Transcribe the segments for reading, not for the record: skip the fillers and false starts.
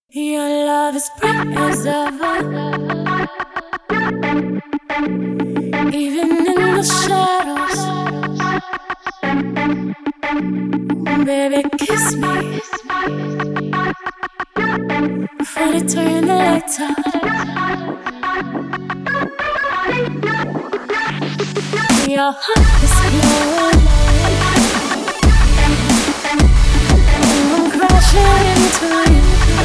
Your love is bright as ever, even in the shadows. Baby, kiss me before they turn the lights out. Your heart is glowing, I'm crashing into you.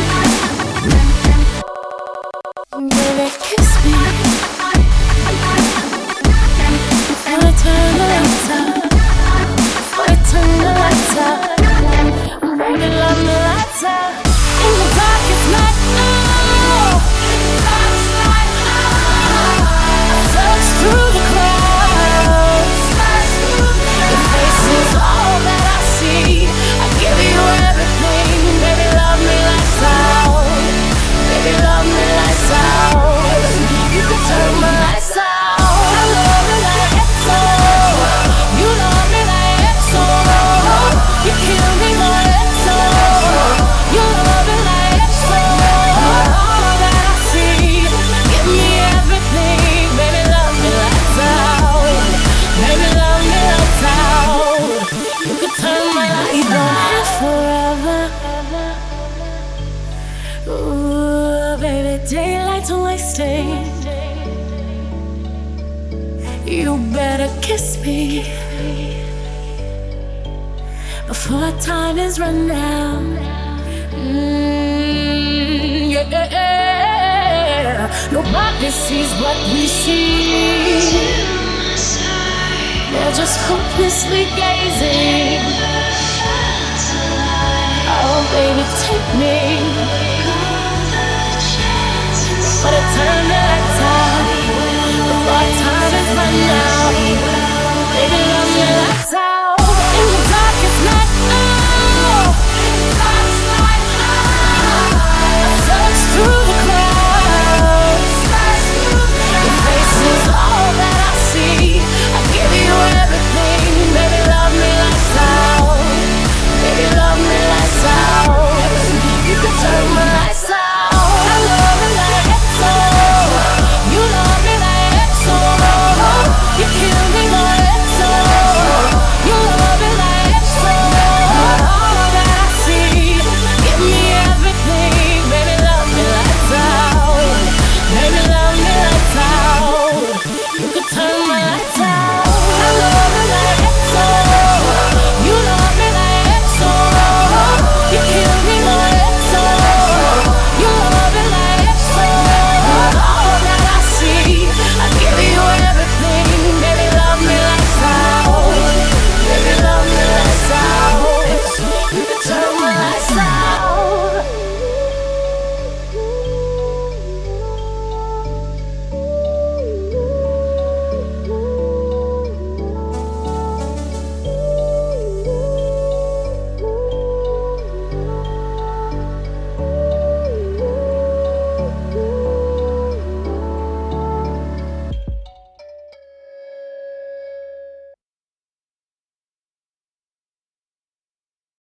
Baby, kiss me before I turn the lights out. Before I turn the lights out. Baby, love me lights out. In the darkest night, oh, I search through the clouds. Your face is all that I see. I give you everything. Baby, love me lights out. Baby, love me lights out. You can turn my lights out. I love me like EXO. You love me like EXO. You kill me like EXO. You love me like EXO. All that I see. Give me everything. Baby, love me lights out. Baby, love me lights out. You can turn my lights out. You don't have forever. Ooh, baby, daylight's wasting. You better kiss me before time is run out. Yeah. Nobody sees what we see. They're just hopelessly gazing. Oh, baby, take me.